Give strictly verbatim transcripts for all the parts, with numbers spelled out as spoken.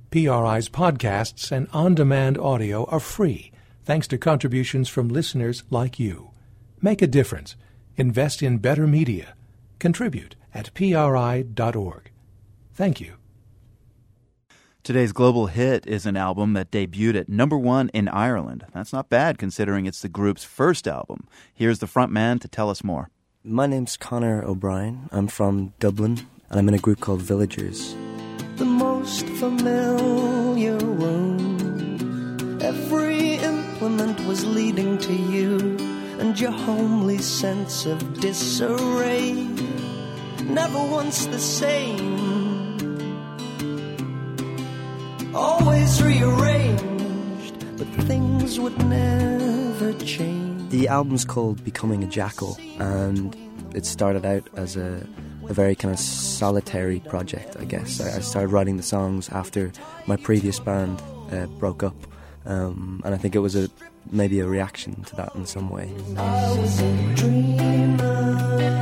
P R I's podcasts and on-demand audio are free, thanks to contributions from listeners like you. Make a difference. Invest in better media. Contribute at P R I dot org. Thank you. Today's global hit is an album that debuted at number one in Ireland. That's not bad considering it's the group's first album. Here's the front man to tell us more. My name's Conor O'Brien. I'm from Dublin, and I'm in a group called Villagers. The most familiar room. Every implement was leading to you, and your homely sense of disarray. Never once the same. Always rearranged, but things would never change. The album's called Becoming a Jackal, and it started out as a, a very kind of solitary project, I guess. I, I started writing the songs after my previous band uh, broke up, um, and I think it was a maybe a reaction to that in some way. I was a dreamer,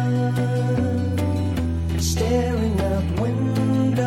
staring out windows,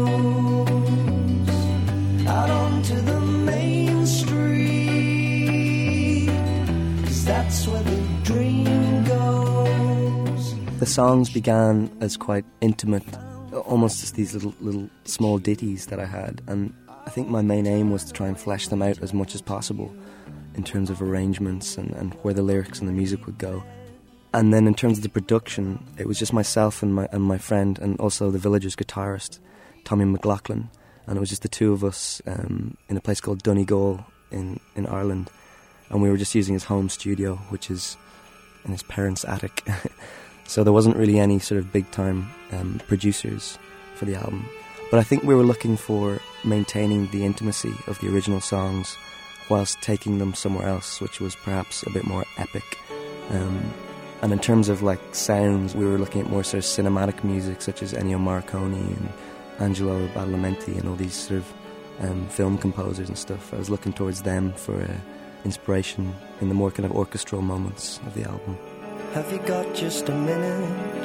out onto the main street, 'cause that's where the dream goes. The songs began as quite intimate, almost just these little little small ditties that I had, and I think my main aim was to try and flesh them out as much as possible in terms of arrangements and, and where the lyrics and the music would go. And then in terms of the production, it was just myself and my and my friend, and also the Villagers guitarist, Tommy McLaughlin, and it was just the two of us um, in a place called Donegal in, in Ireland, and we were just using his home studio, which is in his parents' attic. So there wasn't really any sort of big-time um, producers for the album. But I think we were looking for maintaining the intimacy of the original songs whilst taking them somewhere else, which was perhaps a bit more epic. Um, and in terms of like sounds, we were looking at more sort of cinematic music, such as Ennio Morricone and Angelo Badalamenti and all these sort of um, film composers and stuff. I was looking towards them for uh, inspiration in the more kind of orchestral moments of the album. Have you got just a minute?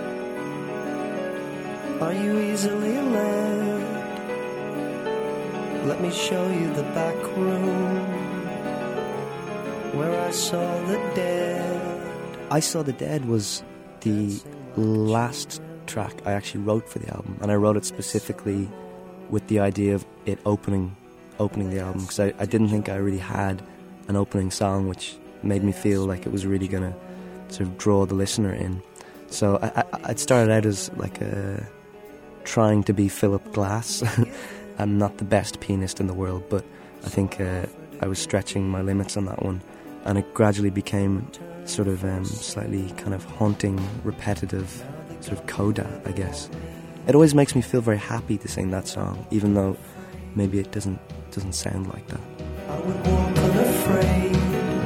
Are you easily led? Let me show you the back room where I saw the dead. I Saw the Dead was the last track I actually wrote for the album, and I wrote it specifically with the idea of it opening opening the album, because I, I didn't think I really had an opening song which made me feel like it was really going to sort of draw the listener in. So I, I, I'd started out as like a trying to be Philip Glass. I'm not the best pianist in the world, but I think uh, I was stretching my limits on that one, and it gradually became sort of um, slightly kind of haunting, repetitive, sort of coda, I guess. It always makes me feel very happy to sing that song, even though maybe it doesn't doesn't sound like that. I would walk unafraid,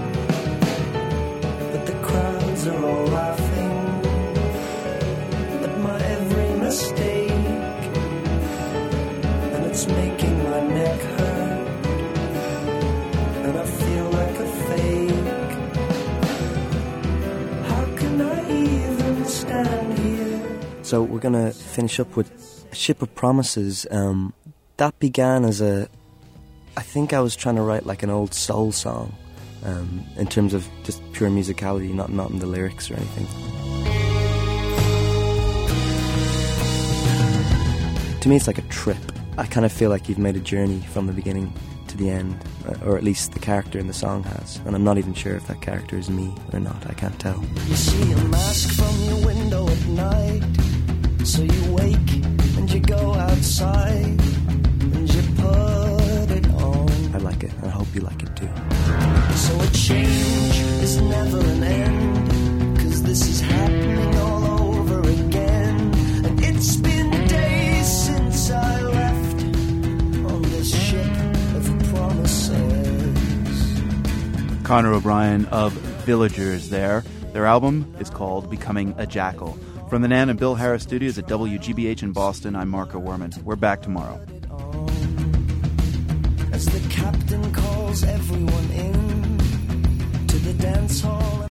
but the crowds are all laughing at my every mistake, and it's making my neck hurt, and I feel like a fake. How can I even stand here? So we're going to finish up with Ship of Promises. Um, that began as a... I think I was trying to write like an old soul song, um, in terms of just pure musicality, not, not in the lyrics or anything. To me, it's like a trip. I kind of feel like you've made a journey from the beginning to the end, or at least the character in the song has, and I'm not even sure if that character is me or not. I can't tell. You see a mask from your window at night, so you wake and you go outside and you put it on. I like it, and I hope you like it too. So a change is never an end, 'cause this is happening all over again, and it's been days since I left on this ship of promises. Conor O'Brien of Villagers there. Their album is called Becoming a Jackal. From the Nan and Bill Harris studios at W G B H in Boston, I'm Marco Werman. We're back tomorrow. As the captain calls everyone in to the dance hall.